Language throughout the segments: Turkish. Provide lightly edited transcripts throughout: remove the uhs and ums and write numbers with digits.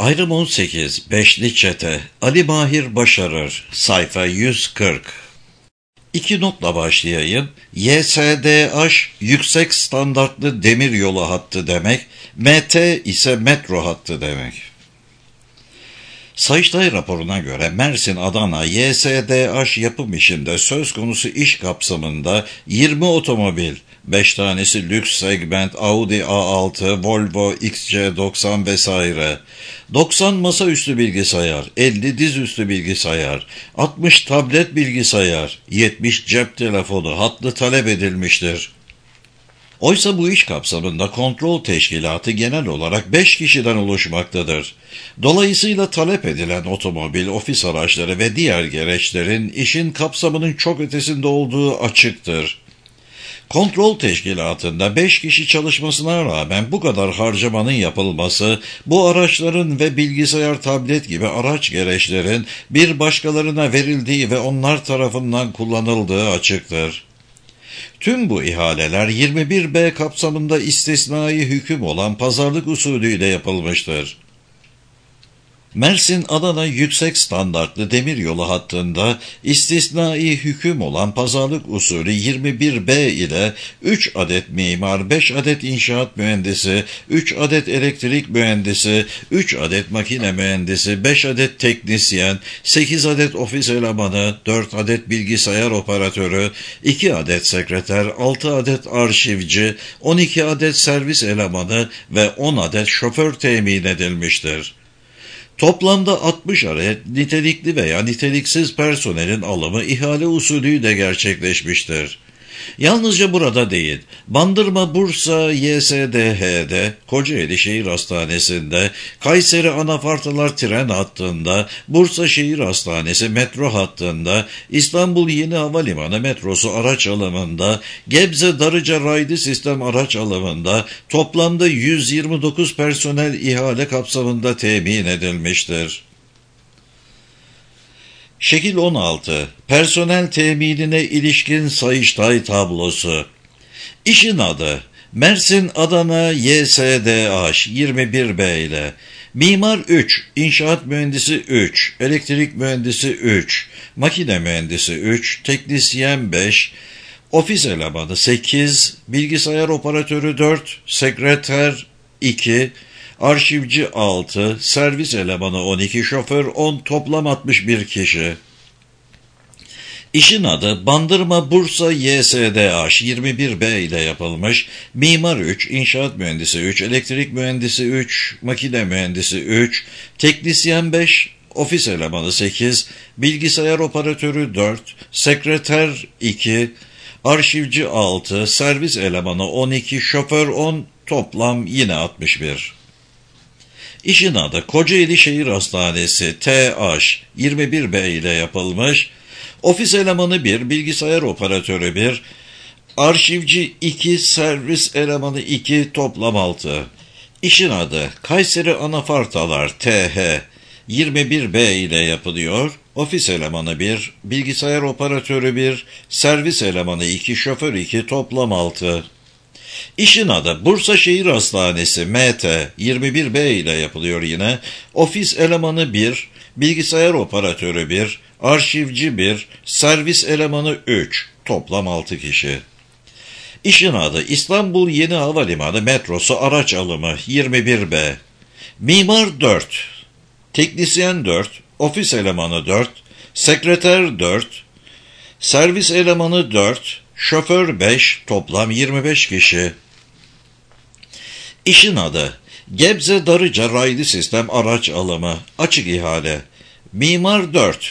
Ayrım 18, Beşli Çete, Ali Mahir Başarır, sayfa 140. İki notla başlayayım. YSDH, yüksek standartlı demiryolu hattı demek, MT ise metro hattı demek. Sayıştay raporuna göre Mersin-Adana YSDH yapım işinde söz konusu iş kapsamında 20 otomobil, 5 tanesi lüks segment Audi A6, Volvo XC90 vesaire, 90 masaüstü bilgisayar, 50 dizüstü bilgisayar, 60 tablet bilgisayar, 70 cep telefonu hatlı talep edilmiştir. Oysa bu iş kapsamında kontrol teşkilatı genel olarak 5 kişiden oluşmaktadır. Dolayısıyla talep edilen otomobil, ofis araçları ve diğer gereçlerin işin kapsamının çok ötesinde olduğu açıktır. Kontrol teşkilatında 5 kişi çalışmasına rağmen bu kadar harcamanın yapılması, bu araçların ve bilgisayar, tablet gibi araç gereçlerin bir başkalarına verildiği ve onlar tarafından kullanıldığı açıktır. Tüm bu ihaleler 21B kapsamında istisnai hüküm olan pazarlık usulüyle yapılmıştır. Mersin-Adana yüksek standartlı demiryolu hattında istisnai hüküm olan pazarlık usulü 21B ile 3 adet mimar, 5 adet inşaat mühendisi, 3 adet elektrik mühendisi, 3 adet makine mühendisi, 5 adet teknisyen, 8 adet ofis elemanı, 4 adet bilgisayar operatörü, 2 adet sekreter, 6 adet arşivci, 12 adet servis elemanı ve 10 adet şoför temin edilmiştir. Toplamda 60 adet nitelikli veya niteliksiz personelin alımı ihale usulüyle gerçekleşmiştir. Yalnızca burada değil, Bandırma Bursa YSDH'de, Kocaeli Şehir Hastanesi'nde, Kayseri Anafartalar tren hattında, Bursa Şehir Hastanesi metro hattında, İstanbul Yeni Havalimanı metrosu araç alımında, Gebze Darıca Raylı Sistem araç alımında toplamda 129 personel ihale kapsamında temin edilmiştir. Şekil 16. Personel teminine ilişkin Sayıştay tablosu. İşin adı Mersin-Adana YSDH 21B ile mimar 3, inşaat mühendisi 3, elektrik mühendisi 3, makine mühendisi 3, teknisyen 5, ofis elemanı 8, bilgisayar operatörü 4, sekreter 2, arşivci 6, servis elemanı 12, şoför 10, toplam 61 kişi. İşin adı Bandırma Bursa YSDH 21B ile yapılmış, mimar 3, inşaat mühendisi 3, elektrik mühendisi 3, makine mühendisi 3, teknisyen 5, ofis elemanı 8, bilgisayar operatörü 4, sekreter 2, arşivci 6, servis elemanı 12, şoför 10, toplam yine 61. İşin adı Kocaeli Şehir Hastanesi TH 21B ile yapılmış, ofis elemanı 1, bilgisayar operatörü 1, arşivci 2, servis elemanı 2, toplam 6. İşin adı Kayseri Anafartalar TH 21B ile yapılıyor, ofis elemanı 1, bilgisayar operatörü 1, servis elemanı 2, şoför 2, toplam 6. İşin adı Bursa Şehir Hastanesi MT 21B ile yapılıyor yine. Ofis elemanı 1, bilgisayar operatörü 1, arşivci 1, servis elemanı 3, toplam 6 kişi. İşin adı İstanbul Yeni Havalimanı metrosu araç alımı 21B. Mimar 4, teknisyen 4, ofis elemanı 4, sekreter 4, servis elemanı 4, şoför 5, toplam 25 kişi. İşin adı Gebze Darıca Raylı Sistem araç alımı, açık ihale. Mimar 4,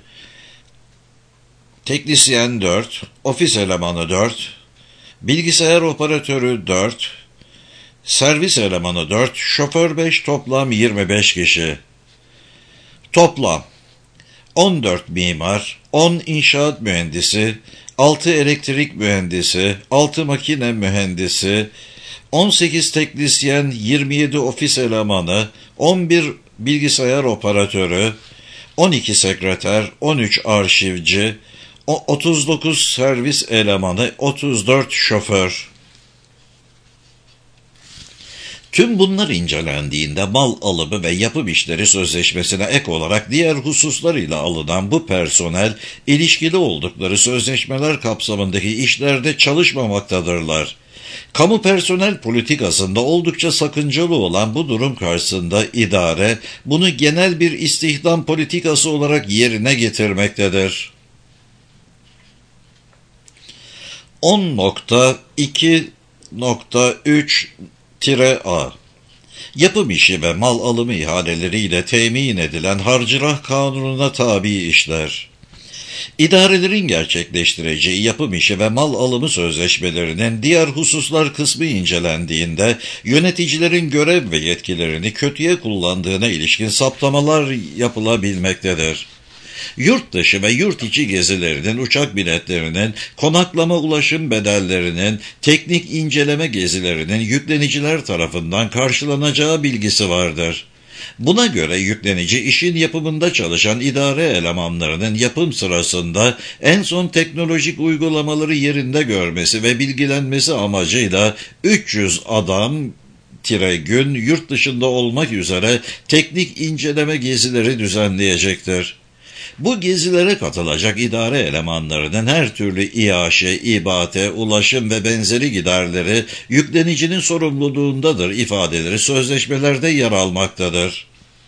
teknisyen 4, ofis elemanı 4, bilgisayar operatörü 4, servis elemanı 4, şoför 5, toplam 25 kişi. Toplam 14 mimar, 10 inşaat mühendisi, 6 elektrik mühendisi, 6 makine mühendisi, 18 teknisyen, 27 ofis elemanı, 11 bilgisayar operatörü, 12 sekreter, 13 arşivci, 39 servis elemanı, 34 şoför. Tüm bunlar incelendiğinde mal alımı ve yapım işleri sözleşmesine ek olarak diğer hususlarıyla alınan bu personel, ilişkili oldukları sözleşmeler kapsamındaki işlerde çalışmamaktadırlar. Kamu personel politikasında oldukça sakıncalı olan bu durum karşısında idare, bunu genel bir istihdam politikası olarak yerine getirmektedir. 10.2.3-A Yapım işi ve mal alımı ihaleleriyle temin edilen harcırah kanununa tabi işler. İdarelerin gerçekleştireceği yapım işi ve mal alımı sözleşmelerinin diğer hususlar kısmı incelendiğinde yöneticilerin görev ve yetkilerini kötüye kullandığına ilişkin saptamalar yapılabilmektedir. Yurt dışı ve yurt içi gezilerinin, uçak biletlerinin, konaklama ulaşım bedellerinin, teknik inceleme gezilerinin yükleniciler tarafından karşılanacağı bilgisi vardır. Buna göre yüklenici işin yapımında çalışan idare elemanlarının yapım sırasında en son teknolojik uygulamaları yerinde görmesi ve bilgilenmesi amacıyla 300 gün yurt dışında olmak üzere teknik inceleme gezileri düzenleyecektir. Bu gezilere katılacak idare elemanlarının her türlü iaşe, ibate, ulaşım ve benzeri giderleri yüklenicinin sorumluluğundadır ifadeleri sözleşmelerde yer almaktadır.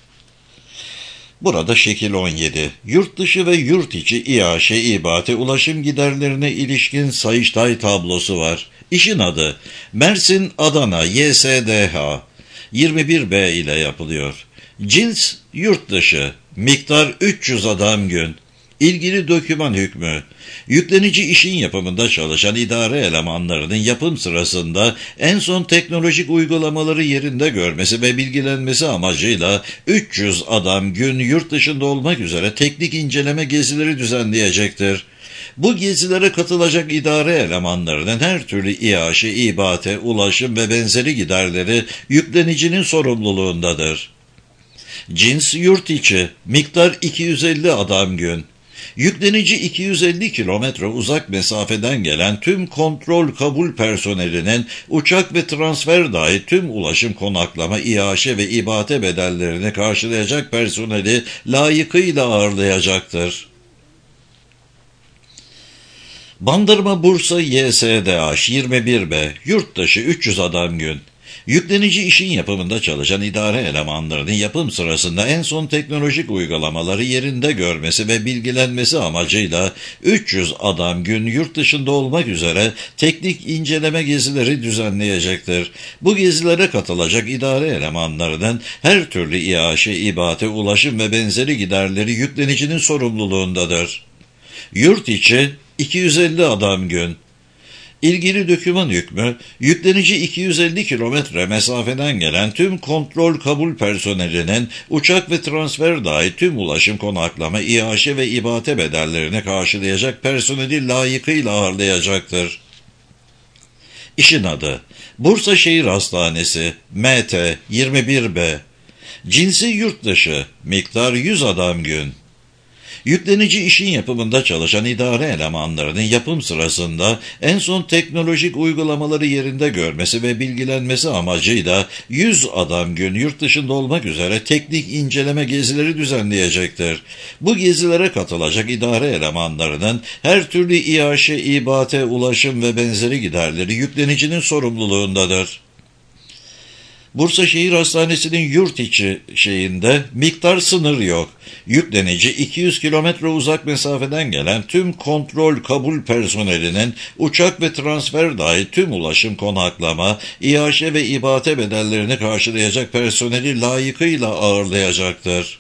Burada şekil 17. Yurt dışı ve yurt içi iaşe, ibate, ulaşım giderlerine ilişkin Sayıştay tablosu var. İşin adı Mersin Adana YSDH 21B ile yapılıyor. Cins yurt dışı, miktar 300 gün. İlgili doküman hükmü, yüklenici işin yapımında çalışan idare elemanlarının yapım sırasında en son teknolojik uygulamaları yerinde görmesi ve bilgilenmesi amacıyla 300 gün yurt dışında olmak üzere teknik inceleme gezileri düzenleyecektir. Bu gezilere katılacak idare elemanlarının her türlü iaşe, ibate, ulaşım ve benzeri giderleri yüklenicinin sorumluluğundadır. Cins yurt içi, miktar 250 gün. Yüklenici 250 kilometre uzak mesafeden gelen tüm kontrol kabul personelinin uçak ve transfer dahil tüm ulaşım, konaklama, iaşe ve ibate bedellerini karşılayacak personeli layıkıyla ağırlayacaktır. Bandırma Bursa YSDH 21B yurt dışı 300 gün. Yüklenici işin yapımında çalışan idare elemanlarının yapım sırasında en son teknolojik uygulamaları yerinde görmesi ve bilgilenmesi amacıyla 300 gün yurt dışında olmak üzere teknik inceleme gezileri düzenleyecektir. Bu gezilere katılacak idare elemanlarının her türlü iaşe, ibate, ulaşım ve benzeri giderleri yüklenicinin sorumluluğundadır. Yurt içi 250 gün. İlgili doküman hükmü, yüklenici 250 kilometre mesafeden gelen tüm kontrol kabul personelinin uçak ve transfer dahil tüm ulaşım, konaklama, iaşe ve ibate bedellerini karşılayacak personeli layıkıyla ağırlayacaktır. İşin adı Bursa Şehir Hastanesi MT 21B. Cinsi yurt dışı, miktar 100 gün. Yüklenici işin yapımında çalışan idare elemanlarının yapım sırasında en son teknolojik uygulamaları yerinde görmesi ve bilgilenmesi amacıyla 100 gün yurt dışında olmak üzere teknik inceleme gezileri düzenleyecektir. Bu gezilere katılacak idare elemanlarının her türlü iaşe, ibate, ulaşım ve benzeri giderleri yüklenicinin sorumluluğundadır. Bursa Şehir Hastanesi'nin yurt içi şeyinde miktar sınır yok. Yüklenici 200 kilometre uzak mesafeden gelen tüm kontrol kabul personelinin uçak ve transfer dahil tüm ulaşım, konaklama, iaşe ve ibate bedellerini karşılayacak personeli layıkıyla ağırlayacaktır.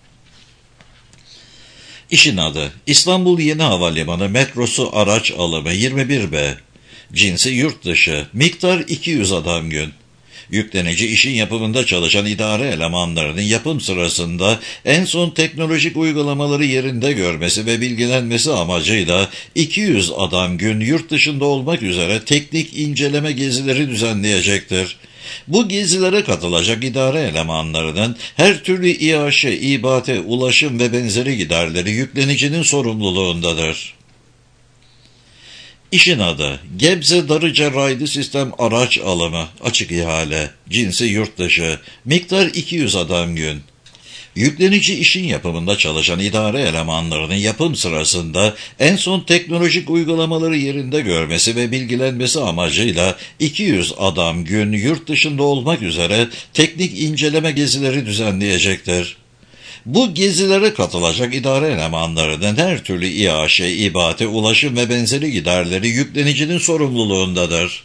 İşin adı İstanbul Yeni Havalimanı metrosu araç alımı 21B. Cinsi yurt dışı, miktar 200 gün. Yüklenici işin yapımında çalışan idare elemanlarının yapım sırasında en son teknolojik uygulamaları yerinde görmesi ve bilgilenmesi amacıyla 200 gün yurt dışında olmak üzere teknik inceleme gezileri düzenleyecektir. Bu gezilere katılacak idare elemanlarının her türlü iaşe, ibate, ulaşım ve benzeri giderleri yüklenicinin sorumluluğundadır. İşin adı Gebze Darıca Raylı Sistem Araç Alımı, açık ihale, cinsi yurt dışı, miktar 200 adam gün. Yüklenici işin yapımında çalışan idare elemanlarının yapım sırasında en son teknolojik uygulamaları yerinde görmesi ve bilgilenmesi amacıyla 200 adam gün yurt dışında olmak üzere teknik inceleme gezileri düzenleyecektir. Bu gezilere katılacak idare elemanlarının her türlü iaşe, ibate, ulaşım ve benzeri giderleri yüklenicinin sorumluluğundadır.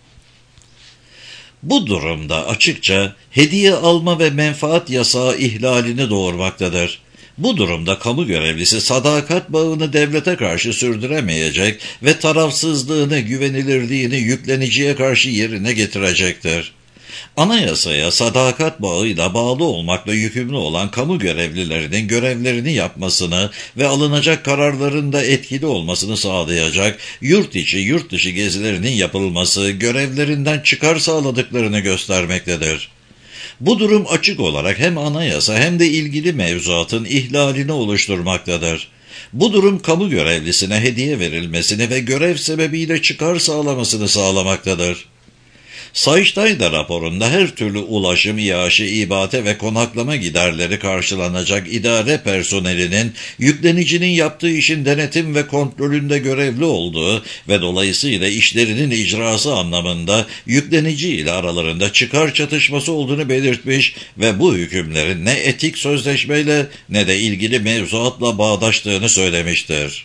Bu durumda açıkça hediye alma ve menfaat yasağı ihlalini doğurmaktadır. Bu durumda kamu görevlisi sadakat bağını devlete karşı sürdüremeyecek ve tarafsızlığını, güvenilirliğini yükleniciye karşı yerine getirecektir. Anayasaya sadakat bağıyla bağlı olmakla yükümlü olan kamu görevlilerinin görevlerini yapmasını ve alınacak kararların da etkili olmasını sağlayacak yurt içi yurt dışı gezilerinin yapılması görevlerinden çıkar sağladıklarını göstermektedir. Bu durum açık olarak hem anayasa hem de ilgili mevzuatın ihlalini oluşturmaktadır. Bu durum kamu görevlisine hediye verilmesini ve görev sebebiyle çıkar sağlamasını sağlamaktadır. Sayıştay da raporunda her türlü ulaşım, iaşe, ibate ve konaklama giderleri karşılanacak idare personelinin yüklenicinin yaptığı işin denetim ve kontrolünde görevli olduğu ve dolayısıyla işlerinin icrası anlamında yüklenici ile aralarında çıkar çatışması olduğunu belirtmiş ve bu hükümlerin ne etik sözleşmeyle ne de ilgili mevzuatla bağdaştığını söylemiştir.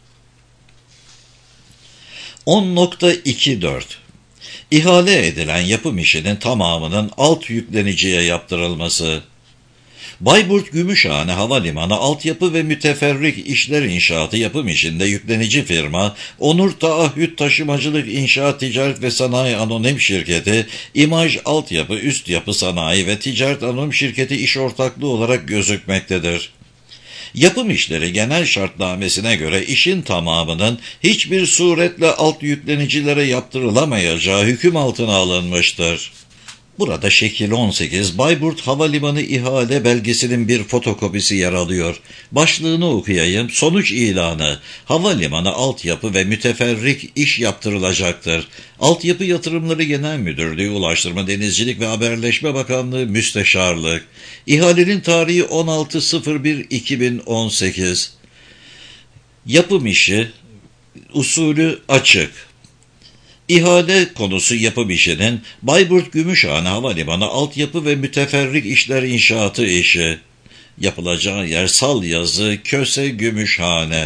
10.24 İhale edilen yapım işinin tamamının alt yükleniciye yaptırılması. Bayburt Gümüşhane Havalimanı altyapı ve müteferrik işler inşaatı yapım işinde yüklenici firma Onur Taahhüt Taşımacılık İnşaat Ticaret ve Sanayi Anonim Şirketi, İmaj Altyapı Üst Yapı Sanayi ve Ticaret Anonim Şirketi iş ortaklığı olarak gözükmektedir. Yapım işleri genel şartnamesine göre işin tamamının hiçbir suretle alt yüklenicilere yaptırılamayacağı hüküm altına alınmıştır. Burada şekil 18 Bayburt Havalimanı ihale belgesinin bir fotokopisi yer alıyor. Başlığını okuyayım. Sonuç ilanı. Havalimanı altyapı ve müteferrik iş yaptırılacaktır. Altyapı Yatırımları Genel Müdürlüğü, Ulaştırma, Denizcilik ve Haberleşme Bakanlığı Müsteşarlık. İhalenin tarihi 16.01.2018. Yapım işi usulü açık. İhale konusu yapım işinin Bayburt Gümüşhane Havalimanı altyapı ve müteferrik işler inşaatı işi. Yapılacağı yer Salyazı, Köse, Gümüşhane.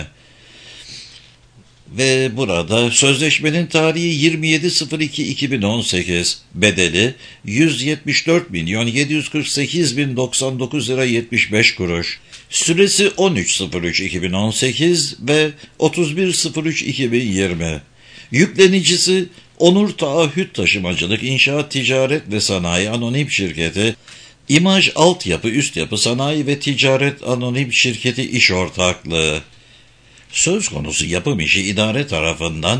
Ve burada sözleşmenin tarihi 27.02.2018, bedeli 174.748.099 lira 75 kuruş. Süresi 13.03.2018 ve 31.03.2020. Yüklenicisi Onur Taahhüt Taşımacılık İnşaat Ticaret ve Sanayi Anonim Şirketi, İmaj Altyapı Üst Yapı Sanayi ve Ticaret Anonim Şirketi iş ortaklığı. Söz konusu yapım işi idare tarafından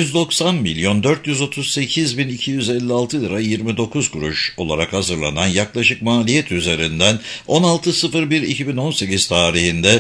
190.438.256 lira 29 kuruş olarak hazırlanan yaklaşık maliyet üzerinden 16.01.2018 tarihinde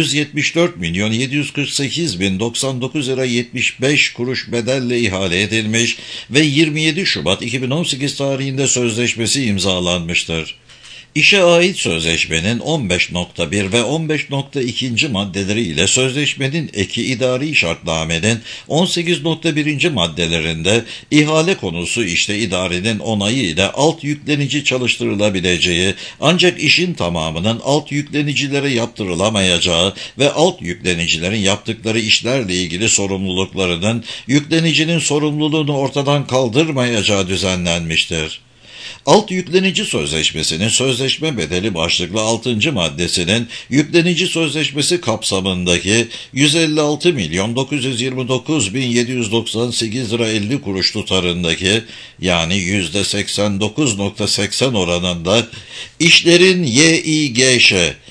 174.748.099 lira 75 kuruş bedelle ihale edilmiş ve 27 Şubat 2018 tarihinde sözleşmesi imzalanmıştır. İşe ait sözleşmenin 15.1 ve 15.2. maddeleri ile sözleşmenin eki idari şartnamenin 18.1. maddelerinde ihale konusu işte idarenin onayı ile alt yüklenici çalıştırılabileceği ancak işin tamamının alt yüklenicilere yaptırılamayacağı ve alt yüklenicilerin yaptıkları işlerle ilgili sorumluluklarının yüklenicinin sorumluluğunu ortadan kaldırmayacağı düzenlenmiştir. Alt yüklenici sözleşmesinin sözleşme bedeli başlıklı 6. maddesinin yüklenici sözleşmesi kapsamındaki 156.929.798 lira 50 kuruş tutarındaki yani %89.80 oranında işlerin YİGŞ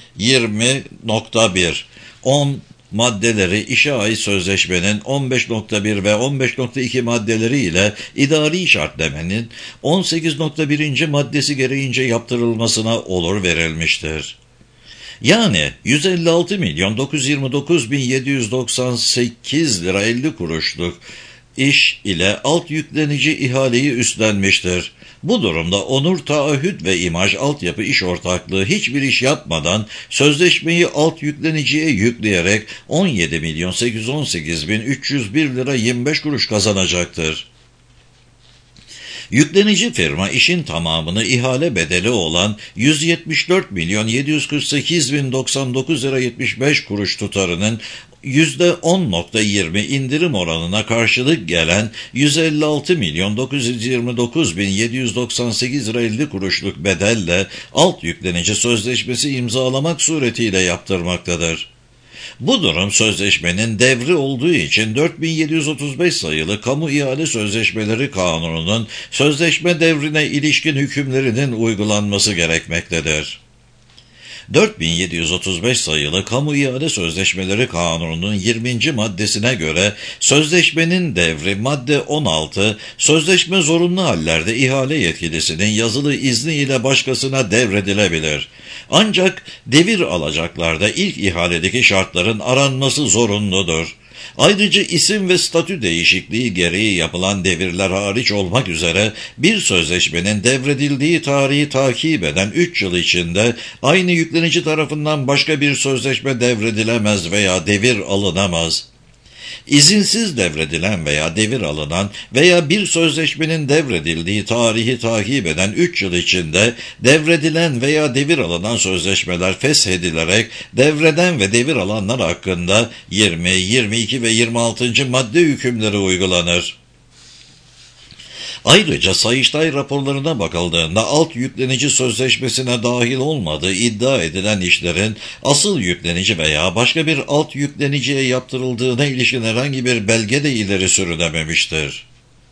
20.1 10 maddeleri işe ait sözleşmenin 15.1 ve 15.2 maddeleri ile idari şartnamenin 18.1. maddesi gereğince yaptırılmasına olur verilmiştir. Yani 156.929.798 lira 50 kuruşluk iş ile alt yüklenici ihaleyi üstlenmiştir. Bu durumda Onur Taahhüt ve İmaj Altyapı İş Ortaklığı hiçbir iş yapmadan sözleşmeyi alt yükleniciye yükleyerek 17.818.301 lira 25 kuruş kazanacaktır. Yüklenici firma işin tamamını ihale bedeli olan 174.748.099 lira 75 kuruş tutarının %10.20 indirim oranına karşılık gelen 156.929.798 lira 50 kuruşluk bedelle alt yüklenici sözleşmesi imzalamak suretiyle yaptırmaktadır. Bu durum sözleşmenin devri olduğu için 4735 sayılı Kamu İhale Sözleşmeleri Kanunu'nun sözleşme devrine ilişkin hükümlerinin uygulanması gerekmektedir. 4735 sayılı Kamu İhale Sözleşmeleri Kanunu'nun 20. maddesine göre sözleşmenin devri madde 16, sözleşme zorunlu hallerde ihale yetkilisinin yazılı izni ile başkasına devredilebilir. Ancak devir alacaklarda ilk ihaledeki şartların aranması zorunludur. Ayrıca isim ve statü değişikliği gereği yapılan devirler hariç olmak üzere bir sözleşmenin devredildiği tarihi takip eden 3 yıl içinde aynı yüklenici tarafından başka bir sözleşme devredilemez veya devir alınamaz. İzinsiz devredilen veya devir alınan veya bir sözleşmenin devredildiği tarihi takip eden 3 yıl içinde devredilen veya devir alınan sözleşmeler feshedilerek devreden ve devir alanlar hakkında 20, 22 ve 26. madde hükümleri uygulanır. Ayrıca Sayıştay raporlarına bakıldığında alt yüklenici sözleşmesine dahil olmadığı iddia edilen işlerin asıl yüklenici veya başka bir alt yükleniciye yaptırıldığına ilişkin herhangi bir belge de ileri sürülememiştir.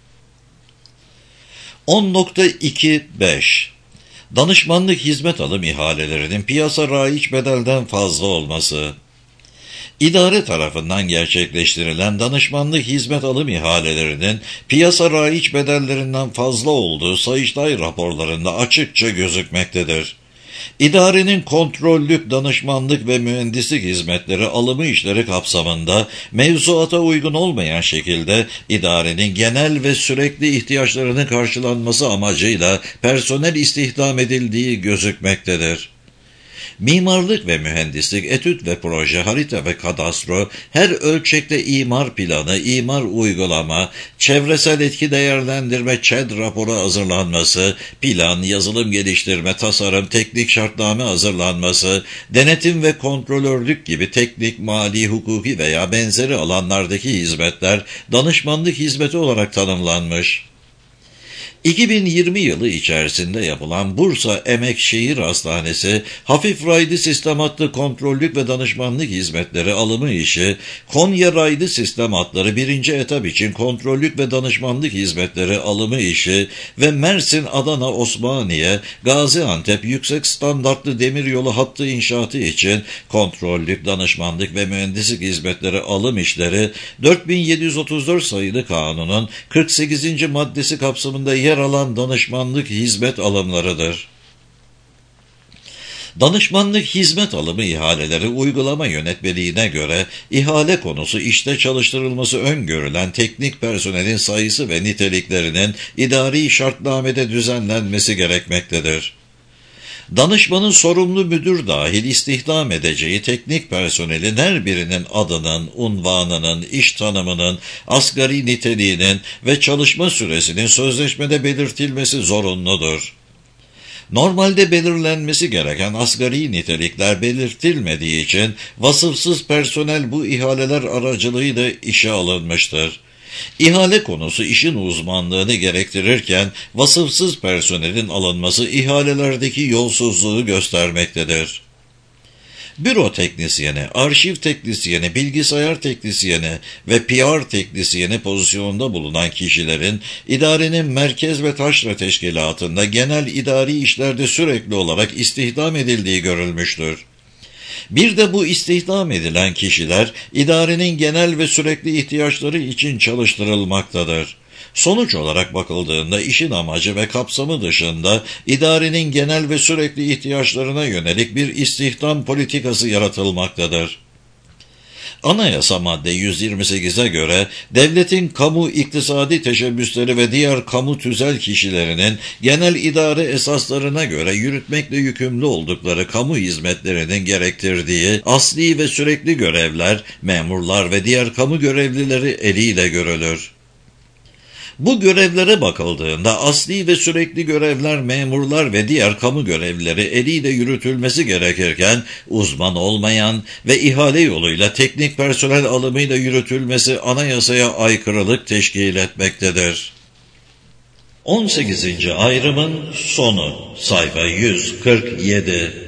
10.25 Danışmanlık hizmet alım ihalelerinin piyasa raiç bedelden fazla olması. İdare tarafından gerçekleştirilen danışmanlık hizmet alım ihalelerinin piyasa raiç bedellerinden fazla olduğu Sayıştay raporlarında açıkça gözükmektedir. İdarenin kontrollük, danışmanlık ve mühendislik hizmetleri alımı işleri kapsamında mevzuata uygun olmayan şekilde idarenin genel ve sürekli ihtiyaçlarının karşılanması amacıyla personel istihdam edildiği gözükmektedir. Mimarlık ve mühendislik, etüt ve proje, harita ve kadastro, her ölçekte imar planı, imar uygulama, çevresel etki değerlendirme, ÇED raporu hazırlanması, plan, yazılım geliştirme, tasarım, teknik şartname hazırlanması, denetim ve kontrolörlük gibi teknik, mali, hukuki veya benzeri alanlardaki hizmetler danışmanlık hizmeti olarak tanımlanmış. 2020 yılı içerisinde yapılan Bursa Emek Şehir Hastanesi Hafif Raylı Sistem Hattı Kontrollük ve Danışmanlık Hizmetleri alımı işi, Konya Raylı Sistem Hatları 1. etap için Kontrollük ve Danışmanlık Hizmetleri alımı işi ve Mersin, Adana, Osmaniye, Gaziantep Yüksek Standartlı Demiryolu Hattı inşaatı için Kontrollük, Danışmanlık ve Mühendislik Hizmetleri alım işleri 4734 sayılı kanunun 48. maddesi kapsamında yer alan danışmanlık hizmet alımlarıdır. Danışmanlık hizmet alımı ihaleleri uygulama yönetmeliğine göre ihale konusu işte çalıştırılması öngörülen teknik personelin sayısı ve niteliklerinin idari şartnamede düzenlenmesi gerekmektedir. Danışmanın sorumlu müdür dahil istihdam edeceği teknik personelin her birinin adının, unvanının, iş tanımının, asgari niteliğinin ve çalışma süresinin sözleşmede belirtilmesi zorunludur. Normalde belirlenmesi gereken asgari nitelikler belirtilmediği için vasıfsız personel bu ihaleler aracılığıyla işe alınmıştır. İhale konusu işin uzmanlığını gerektirirken vasıfsız personelin alınması ihalelerdeki yolsuzluğu göstermektedir. Büro teknisyeni, arşiv teknisyeni, bilgisayar teknisyeni ve PR teknisyeni pozisyonunda bulunan kişilerin idarenin merkez ve taşra teşkilatında genel idari işlerde sürekli olarak istihdam edildiği görülmüştür. Bir de bu istihdam edilen kişiler idarenin genel ve sürekli ihtiyaçları için çalıştırılmaktadır. Sonuç olarak bakıldığında işin amacı ve kapsamı dışında idarenin genel ve sürekli ihtiyaçlarına yönelik bir istihdam politikası yaratılmaktadır. Anayasa madde 128'e göre devletin kamu iktisadi teşebbüsleri ve diğer kamu tüzel kişilerinin genel idare esaslarına göre yürütmekle yükümlü oldukları kamu hizmetlerinin gerektirdiği asli ve sürekli görevler, memurlar ve diğer kamu görevlileri eliyle görülür. Bu görevlere bakıldığında asli ve sürekli görevler, memurlar ve diğer kamu görevlileri eliyle yürütülmesi gerekirken uzman olmayan ve ihale yoluyla teknik personel alımıyla yürütülmesi anayasaya aykırılık teşkil etmektedir. 18. ayrımın sonu sayfa 147